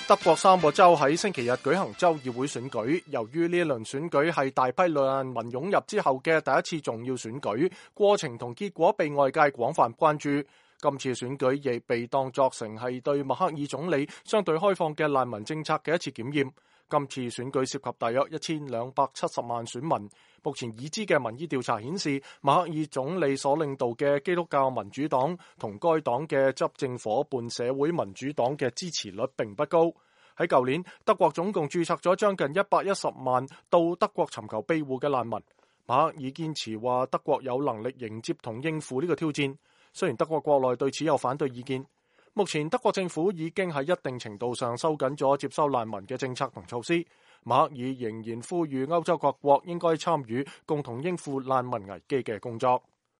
德國3個州喺星期日舉行州議會選舉，由於呢一輪選舉係大批難民湧入之後嘅第一次重要選舉，過程同結果被外界廣泛關注。今次選舉亦被當作成係對默克爾總理相對開放嘅難民政策嘅一次檢驗。今次選舉涉及大約1270萬選民。目前已知嘅民意調查顯示，默克爾總理所領導嘅基督教民主黨同該黨嘅執政夥伴社會民主黨嘅支持率並不高。喺舊年，德國總共註冊咗將近110萬到德國尋求庇護嘅難民。默克爾堅持話德國有能力迎接同應付呢個挑戰，雖然德國國內對此有反對意見。目前德國政府已經喺一定程度上收緊咗接收難民嘅政策同措施。默克爾仍然呼籲歐洲各國應該參與共同應付難民危機嘅工作。